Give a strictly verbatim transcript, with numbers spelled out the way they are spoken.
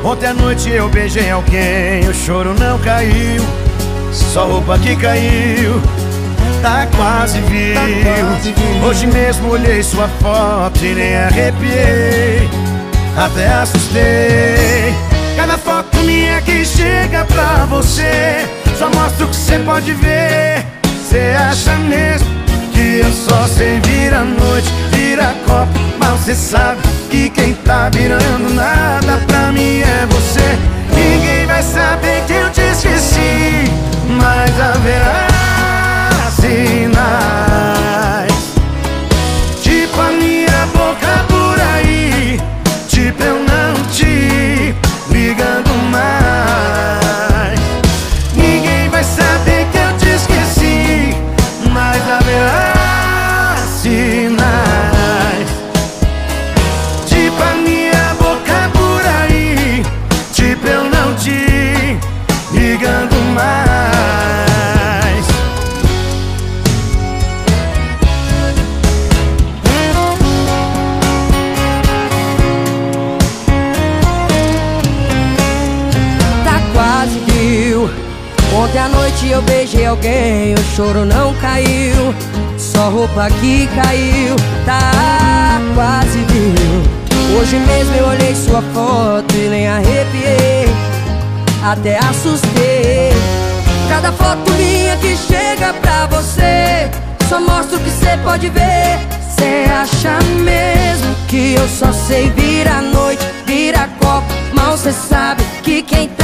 Ontem à noite eu beijei alguém, o choro não caiu, só roupa que caiu, tá quase viu. Hoje mesmo olhei sua foto e nem arrepiei, até assustei. Cada foto minha que chega pra você só mostra o que cê pode ver. Cê acha mesmo que eu só sei virar noite, virar copo, mas cê sabe que quem tá virando nada pra mim é você. Ninguém vai saber que eu te esqueci, mas haverá sinais, tipo a minha boca por aí, tipo eu não te ligando mais. Ninguém vai saber que eu te esqueci, mas haverá sinais, tipo a minha boca por aí, tipo eu não te ligando mais. Tá quase viu. Ontem à noite eu beijei alguém, o choro não caiu, só roupa que caiu, tá quase viu. Hoje mesmo eu olhei sua foto e nem arrepiei, até assustei. Cada foto minha que chega pra você só mostra o que cê pode ver. Cê acha mesmo que eu só sei virar noite, virar copo, mal cê sabe que quem